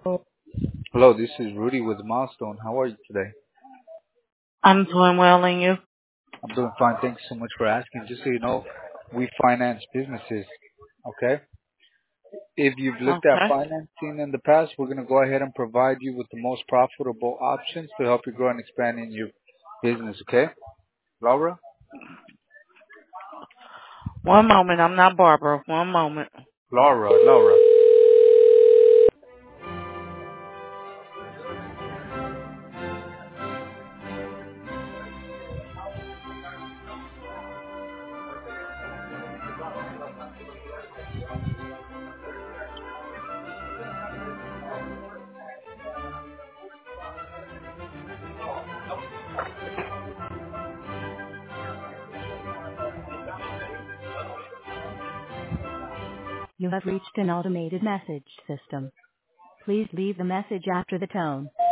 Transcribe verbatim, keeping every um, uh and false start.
Hello, this is Rudy with Milestone. How are you today? I'm doing well, and you? I'm doing fine. Thanks so much for asking. Just so you know, we finance businesses. Okay? If you've looked at Okay. financing in the past, we're going to go ahead and provide you with the most profitable options to help you grow and expand in your business. Okay? Laura? One moment. I'm not Barbara. One moment. Laura, Laura. You have reached an automated message system. Please leave the message after the tone.